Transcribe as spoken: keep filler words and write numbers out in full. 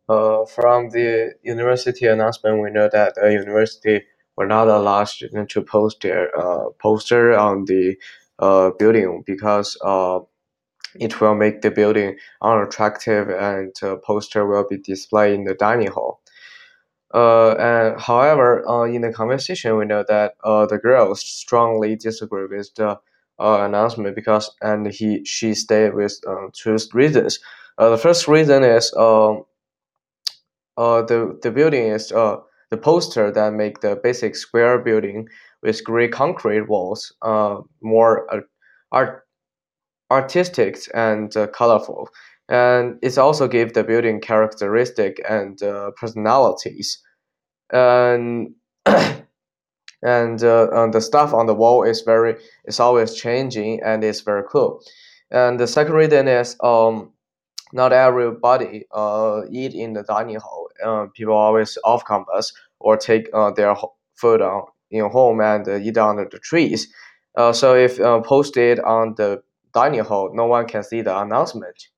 Uh, from the university announcement, we know that the university will not allow students to post their uh, poster on the uh, building because uh, it will make the building unattractive, and uh, poster will be displayed in the dining hall. Uh, and however, uh, in the conversation, we know that uh, the girls strongly disagree with the uh, announcement because, and he she stayed with uh, two reasons. Uh, the first reason is um, uh, the the building is uh, the poster that make the basic square building with gray concrete walls uh, more uh, art artistic and uh, colorful, and it also give the building characteristic and uh, personalities. And and uh, uh, the stuff on the wall is very is always changing and it's very cool. And the second reason is um not everybody uh eat in the dining hall. Uh, people always off campus or take uh, their ho- food on in home and uh, eat under the trees. Uh, so if uh, posted on the dining hall, no one can see the announcement.